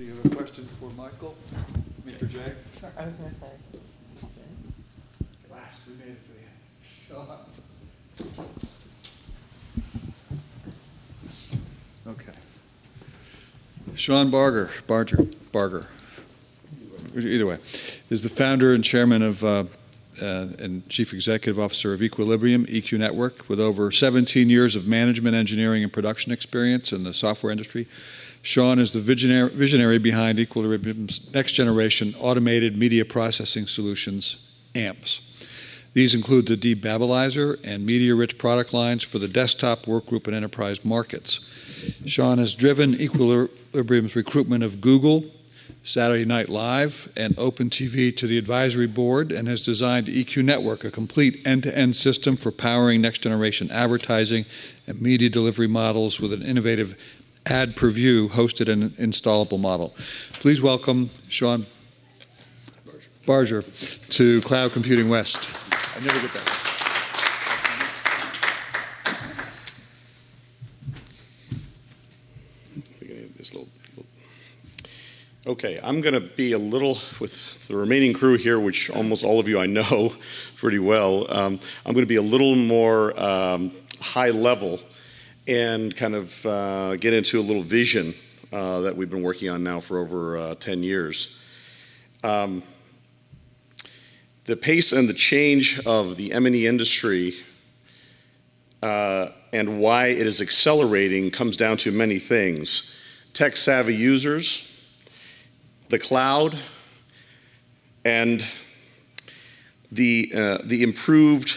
Do you have a question for Michael? I mean, for Jay? I was going to say. Last, we made it to the end. Sean. Okay. Sean Barger, either way, is the founder and chairman of and chief executive officer of Equilibrium, EQ Network, with over 17 years of management, engineering, and production experience in the software industry. Sean is the visionary behind Equilibrium's next generation automated media processing solutions, AMPS. These include the Debabbilizer and media-rich product lines for the desktop, workgroup, and enterprise markets. Sean has driven Equilibrium's recruitment of Google, Saturday Night Live, and OpenTV to the advisory board, and has designed EQ Network, a complete end-to-end system for powering next-generation advertising and media delivery models with an innovative ad per view hosted and installable model. Please welcome Sean Barger to Cloud Computing West. I never get that. Okay, I'm going to be a little, with the remaining crew here, which almost all of you I know pretty well, I'm going to be a little more high level and kind of get into a little vision that we've been working on now for over 10 years. The pace and the change of the M&E industry and why it is accelerating comes down to many things. Tech-savvy users, the cloud, and the improved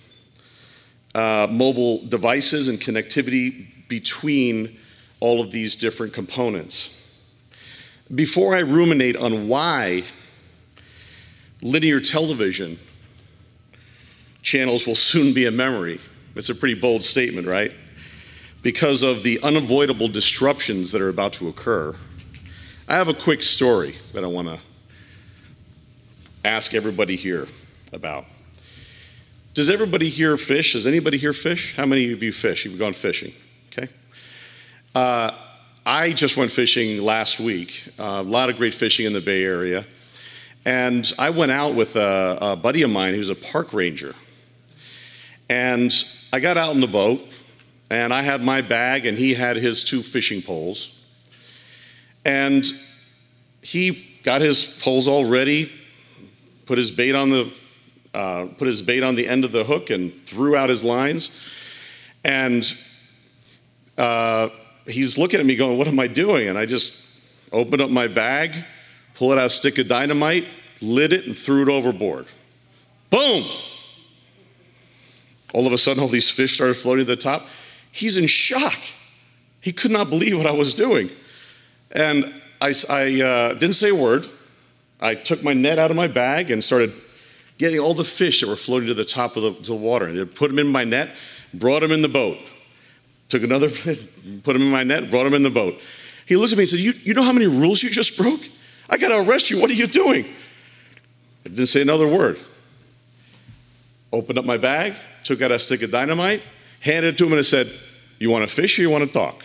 mobile devices and connectivity between all of these different components. Before I ruminate on why linear television channels will soon be a memory, it's a pretty bold statement, right? Because of the unavoidable disruptions that are about to occur. I have a quick story that I want to ask everybody here about. Does everybody here fish? Does anybody here fish? How many of you fish? You've gone fishing, okay? I just went fishing last week. A lot of great fishing in the Bay Area. And I went out with a buddy of mine who's a park ranger. And I got out in the boat, and I had my bag, and he had his 2 fishing poles. And he got his poles all ready, put his bait on the end of the hook, and threw out his lines. And he's looking at me going, "What am I doing?" And I just opened up my bag, pulled out a stick of dynamite, lit it, and threw it overboard. Boom! All of a sudden, all these fish started floating to the top. He's in shock. He could not believe what I was doing. And I didn't say a word. I took my net out of my bag and started getting all the fish that were floating to the top of the water. And I put them in my net, brought them in the boat. Took another fish, put them in my net, brought them in the boat. He looked at me and said, you know how many rules you just broke? I got to arrest you. What are you doing? I didn't say another word. Opened up my bag, took out a stick of dynamite, handed it to him, and I said, "You want to fish or you want to talk?"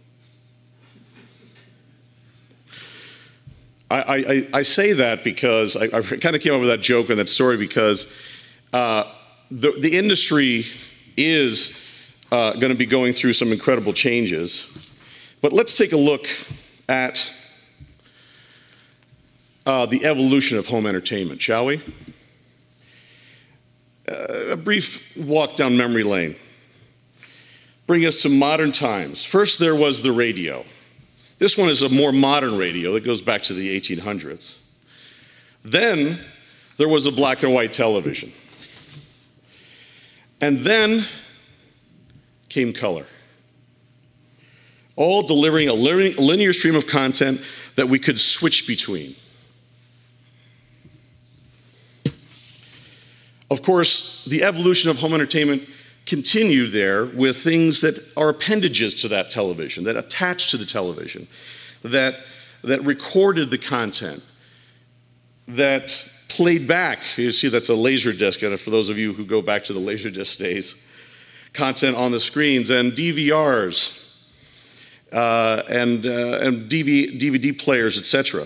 I say that because I kind of came up with that joke and that story because the industry is going to be going through some incredible changes. But let's take a look at the evolution of home entertainment, shall we? A brief walk down memory lane. Bring us to modern times. First, there was the radio. This one is a more modern radio that goes back to the 1800s. Then there was a black and white television. And then came color. All delivering a linear stream of content that we could switch between. Of course, the evolution of home entertainment continued there with things that are appendages to that television, that attach to the television, that recorded the content, that played back. You see that's a laser disc, and for those of you who go back to the laser disc days, content on the screens, and DVRs, and DVD players, etc.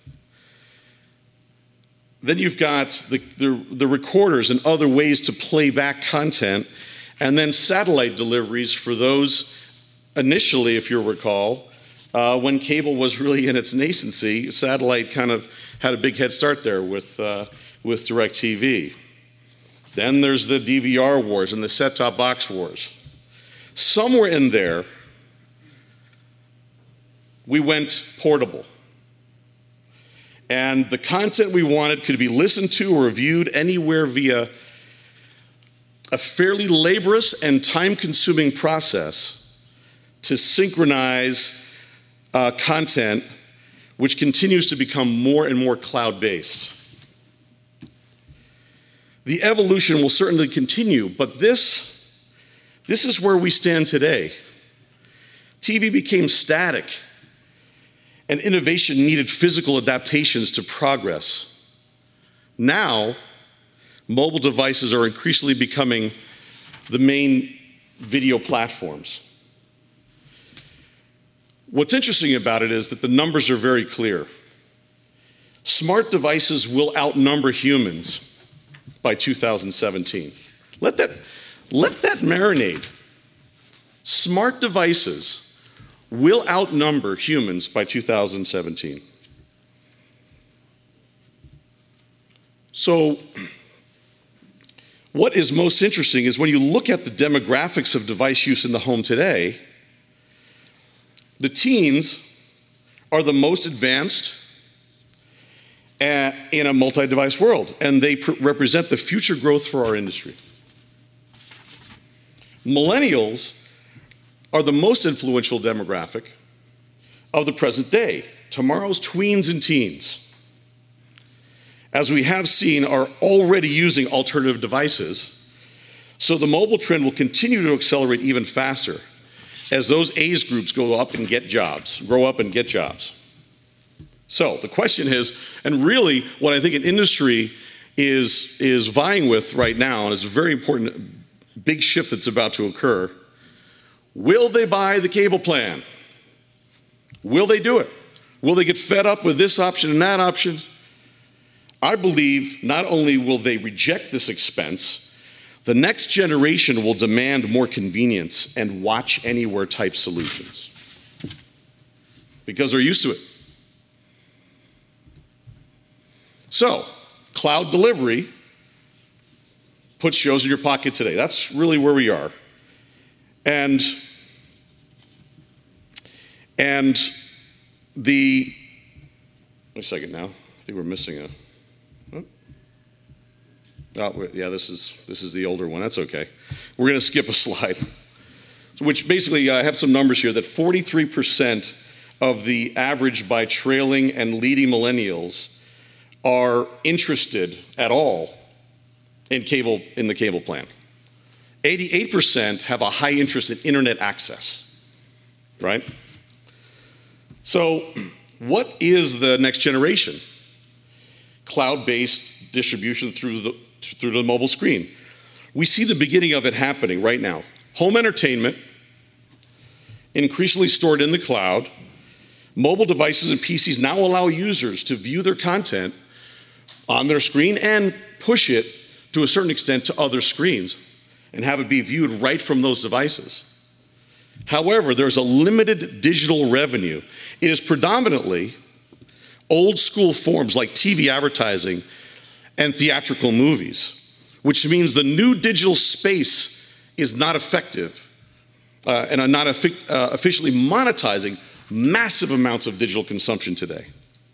Then you've got the recorders and other ways to play back content, and then satellite deliveries for those initially, if you'll recall, when cable was really in its nascency. Satellite kind of had a big head start there with DirecTV. Then there's the DVR wars and the set-top box wars. Somewhere in there, we went portable. And the content we wanted could be listened to or viewed anywhere via a fairly laborious and time-consuming process to synchronize content, which continues to become more and more cloud-based. The evolution will certainly continue, but this is where we stand today. TV became static, and innovation needed physical adaptations to progress. Now, mobile devices are increasingly becoming the main video platforms. What's interesting about it is that the numbers are very clear. Smart devices will outnumber humans by 2017. Let that marinate. Smart devices will outnumber humans by 2017. So, what is most interesting is when you look at the demographics of device use in the home today, the teens are the most advanced in a multi-device world, and they represent the future growth for our industry. Millennials are the most influential demographic of the present day, tomorrow's tweens and teens. As we have seen, are already using alternative devices, so the mobile trend will continue to accelerate even faster as those age groups grow up and get jobs. So the question is, and really what I think an industry is vying with right now, and it's a very important big shift that's about to occur, will they buy the cable plan? Will they do it? Will they get fed up with this option and that option? I believe not only will they reject this expense, the next generation will demand more convenience and watch anywhere type solutions because they're used to it. So, cloud delivery puts shows in your pocket today. That's really where we are. And wait a second now. I think we're missing a. Oh, yeah, this is the older one. That's okay. We're going to skip a slide, which basically I have some numbers here that 43% of the average by trailing and leading millennials are interested at all in the cable plan. 88% have a high interest in internet access, right? So what is the next generation? Cloud-based distribution through the mobile screen. We see the beginning of it happening right now. Home entertainment, increasingly stored in the cloud. Mobile devices and PCs now allow users to view their content on their screen and push it to a certain extent to other screens and have it be viewed right from those devices. However, there's a limited digital revenue. It is predominantly old school forms like TV advertising and theatrical movies, which means the new digital space is not effective and are not officially monetizing massive amounts of digital consumption today.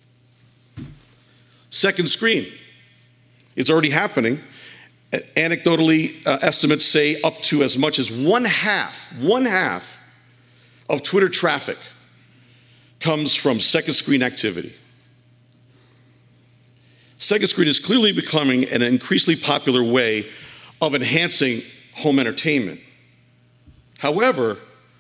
Second screen, it's already happening. Anecdotally, estimates say up to as much as one half of Twitter traffic comes from second screen activity. Second screen is clearly becoming an increasingly popular way of enhancing home entertainment. However,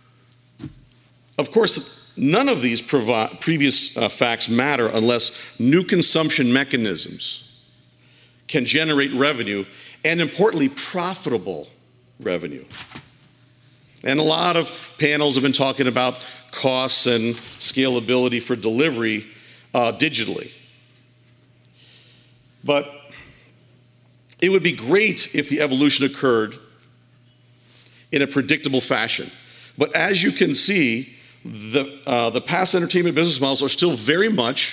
of course, none of these previous facts matter unless new consumption mechanisms can generate revenue, and importantly, profitable revenue. And a lot of panels have been talking about costs and scalability for delivery digitally. But it would be great if the evolution occurred in a predictable fashion. But as you can see, the past entertainment business models are still very much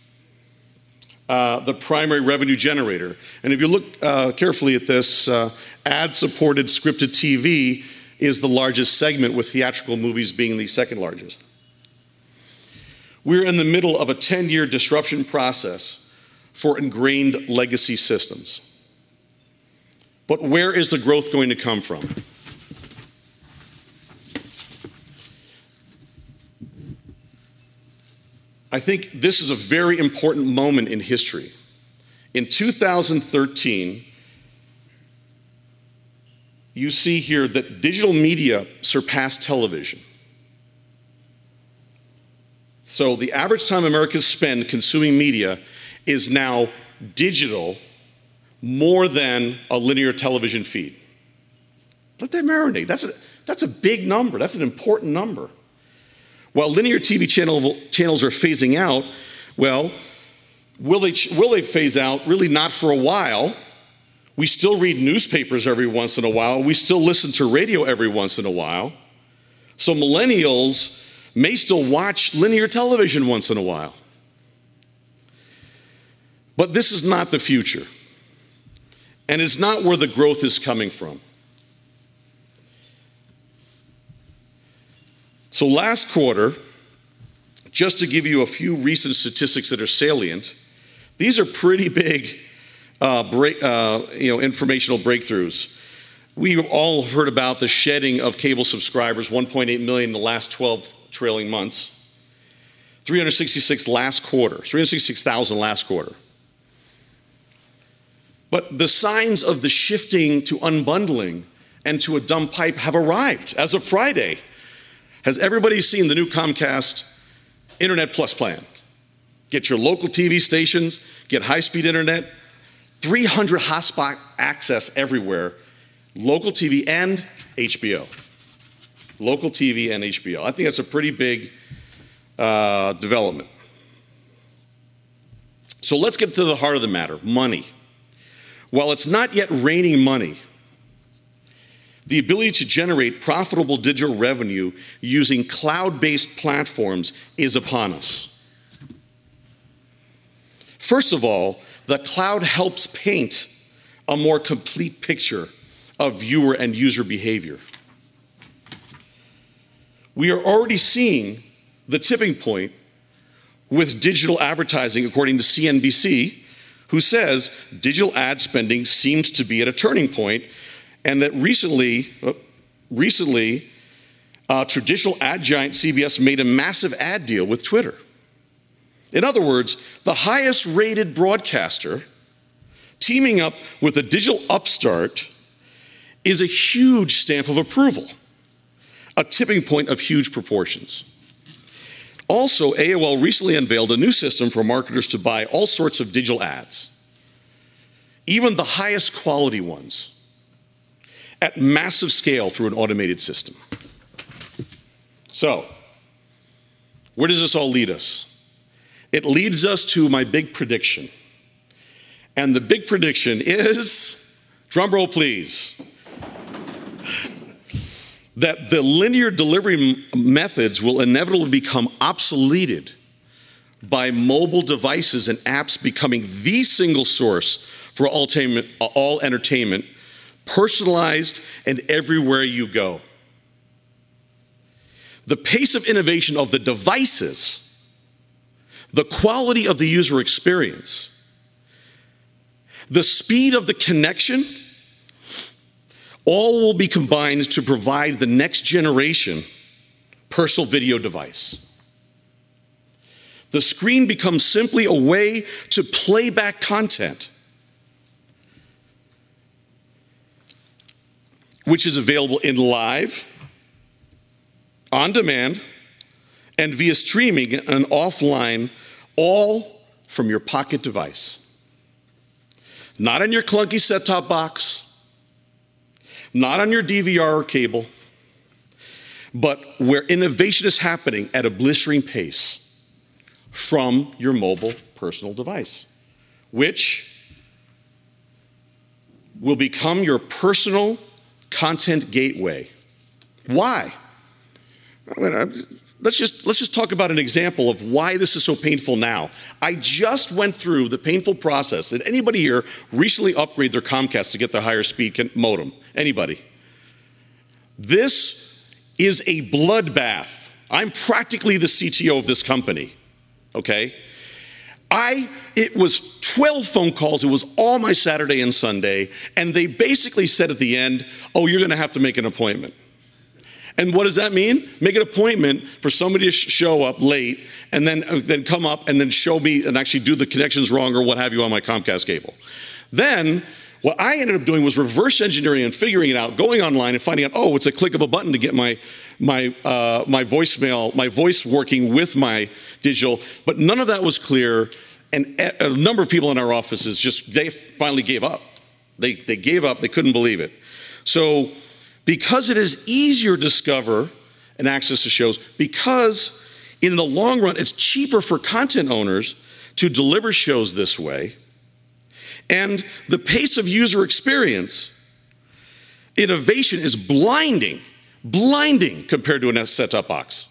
the primary revenue generator. And if you look carefully at this, ad-supported scripted TV is the largest segment, with theatrical movies being the second largest. We're in the middle of a 10-year disruption process for ingrained legacy systems. But where is the growth going to come from? I think this is a very important moment in history. In 2013, you see here that digital media surpassed television. So the average time Americans spend consuming media is now digital more than a linear television feed. Let that marinate. That's a big number. That's an important number. While linear TV channels are phasing out, well, will they phase out? Really not for a while. We still read newspapers every once in a while. We still listen to radio every once in a while. So millennials may still watch linear television once in a while. But this is not the future. And it's not where the growth is coming from. So last quarter, just to give you a few recent statistics that are salient, these are pretty big informational breakthroughs. We all have heard about the shedding of cable subscribers, 1.8 million in the last 12 trailing months, 366,000 last quarter. But the signs of the shifting to unbundling and to a dumb pipe have arrived as of Friday. Has everybody seen the new Comcast Internet Plus plan? Get your local TV stations, get high-speed internet, 300 hotspot access everywhere, local TV and HBO. Local TV and HBO. I think that's a pretty big development. So let's get to the heart of the matter, money. While it's not yet raining money, the ability to generate profitable digital revenue using cloud-based platforms is upon us. First of all, the cloud helps paint a more complete picture of viewer and user behavior. We are already seeing the tipping point with digital advertising, according to CNBC, who says digital ad spending seems to be at a turning point, and that recently, traditional ad giant CBS made a massive ad deal with Twitter. In other words, the highest rated broadcaster teaming up with a digital upstart is a huge stamp of approval, a tipping point of huge proportions. Also, AOL recently unveiled a new system for marketers to buy all sorts of digital ads, even the highest quality ones, at massive scale through an automated system. So, where does this all lead us? It leads us to my big prediction. And the big prediction is, drum roll please, that the linear delivery methods will inevitably become obsoleted by mobile devices and apps becoming the single source for all entertainment, personalized and everywhere you go. The pace of innovation of the devices, the quality of the user experience, the speed of the connection, all will be combined to provide the next generation personal video device. The screen becomes simply a way to play back content, which is available in live, on demand, and via streaming and offline, all from your pocket device. Not on your clunky set-top box, not on your DVR or cable, but where innovation is happening at a blistering pace from your mobile personal device, which will become your personal content gateway. Why? Let's just talk about an example of why this is so painful now. I just went through the painful process. Did anybody here recently upgrade their Comcast to get the higher speed modem? Anybody? This is a bloodbath. I'm practically the CTO of this company, okay? It was 12 phone calls. It was all my Saturday and Sunday. And they basically said at the end, oh, you're going to have to make an appointment. And what does that mean? Make an appointment for somebody to show up late and then come up and then show me and actually do the connections wrong or what have you on my Comcast cable. Then what I ended up doing was reverse engineering and figuring it out, going online and finding out, oh, it's a click of a button to get my voicemail, my voice working with my digital. But none of that was clear. And a number of people in our offices they finally gave up. They gave up. They couldn't believe it. So because it is easier to discover and access to shows, because in the long run, it's cheaper for content owners to deliver shows this way, and the pace of user experience, innovation is blinding compared to a set-top box.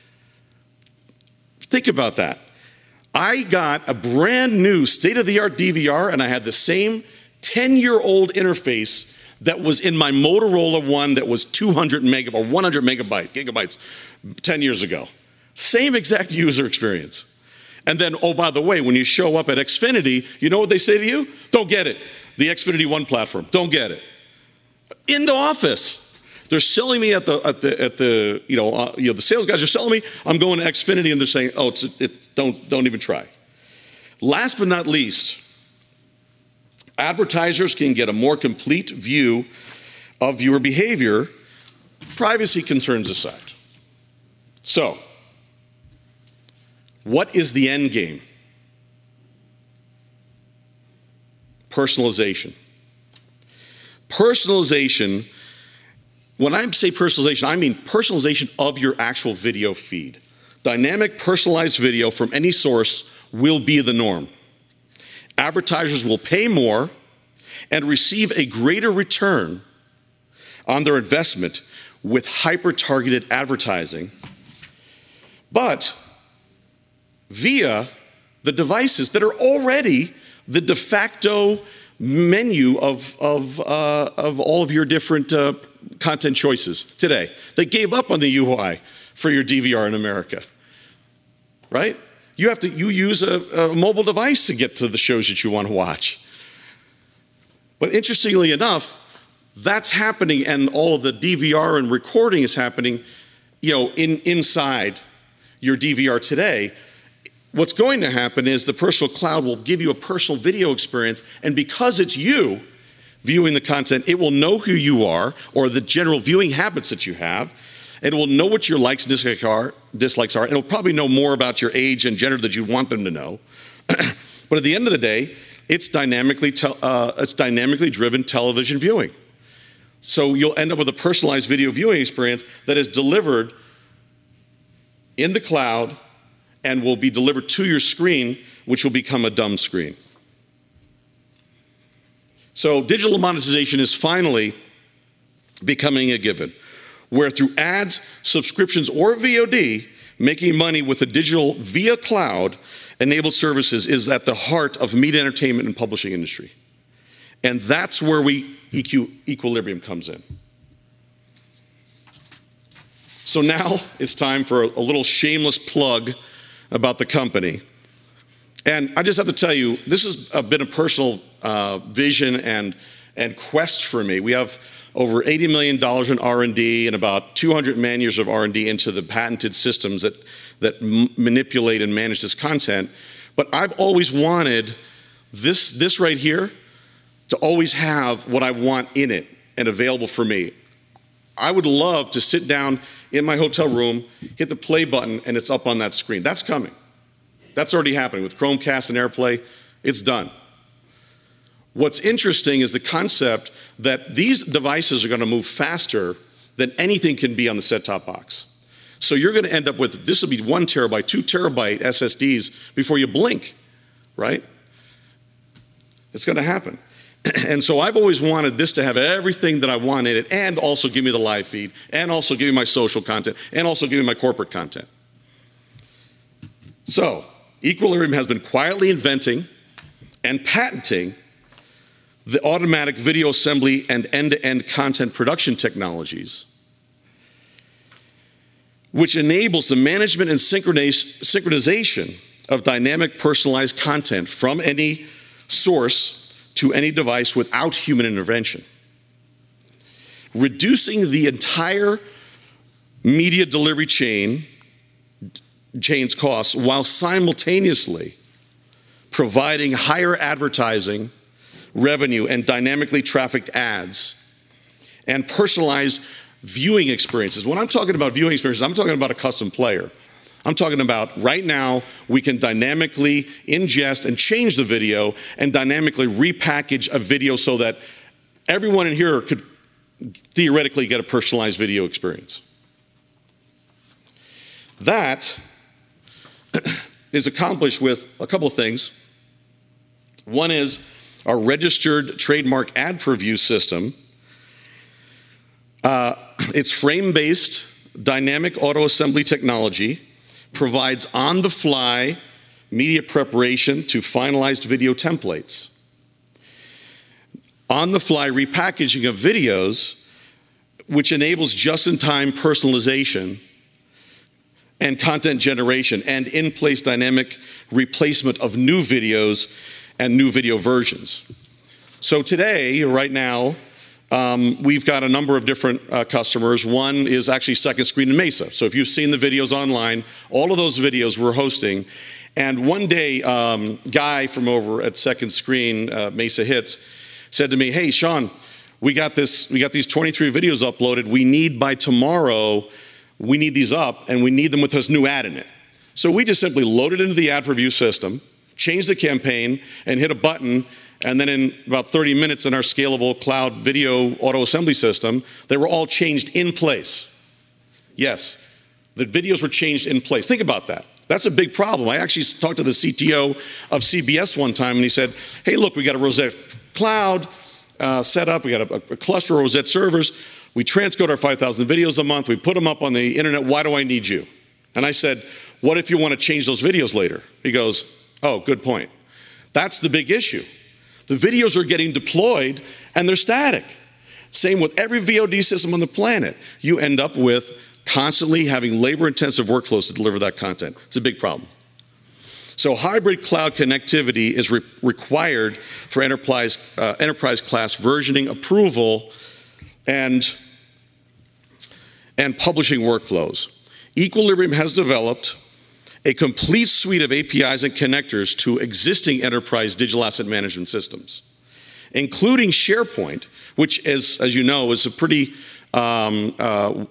Think about that. I got a brand new state-of-the-art DVR, and I had the same 10-year-old interface that was in my Motorola one that was 200 megabytes or 100 gigabytes 10 years ago. Same exact user experience. And then, oh, by the way, when you show up at Xfinity, you know what they say to you? Don't get it. The Xfinity One platform, don't get it. In the office, they're selling me the sales guys are selling me. I'm going to Xfinity, and they're saying, oh, don't even try. Last but not least, advertisers can get a more complete view of your behavior, privacy concerns aside. So, what is the end game? Personalization. Personalization, when I say personalization, I mean personalization of your actual video feed. Dynamic personalized video from any source will be the norm. Advertisers will pay more and receive a greater return on their investment with hyper-targeted advertising, but via the devices that are already the de facto menu of all of your different content choices today. They gave up on the UI for your DVR in America, right? You use a mobile device to get to the shows that you want to watch. But interestingly enough, that's happening, and all of the DVR and recording is happening, inside your DVR today. What's going to happen is the personal cloud will give you a personal video experience, and because it's you viewing the content, it will know who you are or the general viewing habits that you have. It will know what your likes and dislikes are, and it'll probably know more about your age and gender that you want them to know. But at the end of the day, it's dynamically driven television viewing. So you'll end up with a personalized video viewing experience that is delivered in the cloud and will be delivered to your screen, which will become a dumb screen. So digital monetization is finally becoming a given, where through ads, subscriptions, or VOD, making money with the digital via cloud-enabled services is at the heart of media entertainment and publishing industry. And that's where Equilibrium comes in. So now it's time for a little shameless plug about the company. And I just have to tell you, this has been a personal vision and quest for me. We have over $80 million in R&D and about 200 man-years of R&D into the patented systems that manipulate and manage this content. But I've always wanted this right here to always have what I want in it and available for me. I would love to sit down in my hotel room, hit the play button, and it's up on that screen. That's coming. That's already happening with Chromecast and AirPlay. It's done. What's interesting is the concept that these devices are going to move faster then anything can be on the set-top box. So you're going to end up with, this will be 1 terabyte, 2 terabyte SSDs before you blink, right? It's going to happen. And so I've always wanted this to have everything that I want in it, and also give me the live feed, and also give me my social content, and also give me my corporate content. So Equilibrium has been quietly inventing and patenting the automatic video assembly and end-to-end content production technologies, which enables the management and synchronization of dynamic personalized content from any source to any device without human intervention, reducing the entire media delivery chain's costs while simultaneously providing higher advertising revenue and dynamically trafficked ads and personalized viewing experiences. When I'm talking about viewing experiences, I'm talking about a custom player. I'm talking about right now we can dynamically ingest and change the video and dynamically repackage a video so that everyone in here could theoretically get a personalized video experience. That is accomplished with a couple of things. One is our registered trademark ad preview system. It's frame-based dynamic auto assembly technology, provides on-the-fly media preparation to finalized video templates, on-the-fly repackaging of videos, which enables just-in-time personalization and content generation, and in-place dynamic replacement of new videos and new video versions. So today, right now, we've got a number of different customers. One is actually Second Screen and Mesa. So if you've seen the videos online, all of those videos we're hosting. And one day, Guy from over at Second Screen, Mesa Hits, said to me, "Hey, Sean, we got these 23 videos uploaded. We need by tomorrow, we need these up, and we need them with this new ad in it." So we just simply loaded into the ad preview system, changed the campaign, and hit a button. And then in about 30 minutes in our scalable cloud video auto assembly system, they were all changed in place. Yes, the videos were changed in place. Think about that. That's a big problem. I actually talked to the CTO of CBS one time, and he said, "Hey, look, we got a Rosette cloud set up. We got a cluster of Rosette servers. We transcode our 5,000 videos a month. We put them up on the internet. Why do I need you?" And I said, "What if you want to change those videos later?" He goes, "Oh, good point." That's the big issue. The videos are getting deployed and they're static. Same with every VOD system on the planet. You end up with constantly having labor-intensive workflows to deliver that content. It's a big problem. So hybrid cloud connectivity is required for enterprise class versioning, approval, and publishing workflows. Equilibrium has developed a complete suite of APIs and connectors to existing enterprise digital asset management systems, including SharePoint, which, as you know, is a pretty one of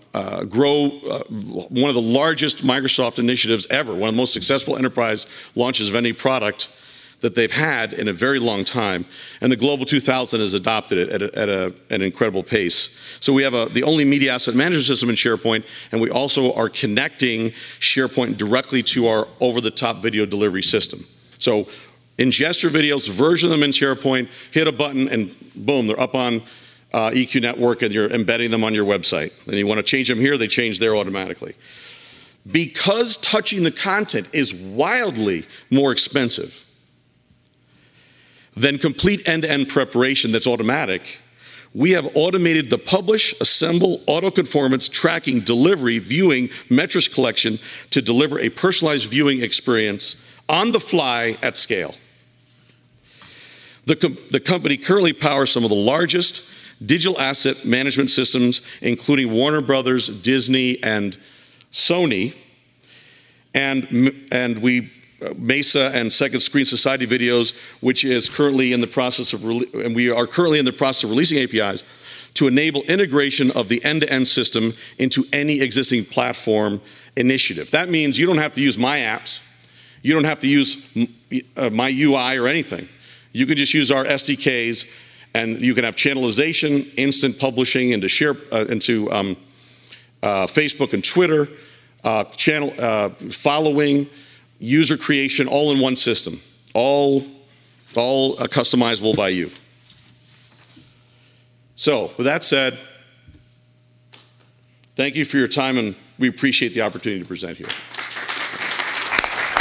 the largest Microsoft initiatives ever, one of the most successful enterprise launches of any product that they've had in a very long time, and the Global 2000 has adopted it at an incredible pace. So we have the only media asset management system in SharePoint, and we also are connecting SharePoint directly to our over-the-top video delivery system. So ingest your videos, version them in SharePoint, hit a button, and boom, they're up on EQ Network, and you're embedding them on your website. And you want to change them here, they change there automatically. Because touching the content is wildly more expensive than complete end-to-end preparation that's automatic, we have automated the publish, assemble, auto-conformance, tracking, delivery, viewing, metrics collection to deliver a personalized viewing experience on the fly at scale. The company currently powers some of the largest digital asset management systems, including Warner Brothers, Disney, and Sony, and we Mesa and Second Screen Society Videos, which is currently in the process of, and we are currently in the process of releasing APIs to enable integration of the end-to-end system into any existing platform initiative. That means you don't have to use my apps, you don't have to use my UI or anything. You can just use our SDKs, and you can have channelization, instant publishing into Facebook and Twitter, channel following, user creation, all in one system, all customizable by you. So with that said, thank you for your time, and we appreciate the opportunity to present here.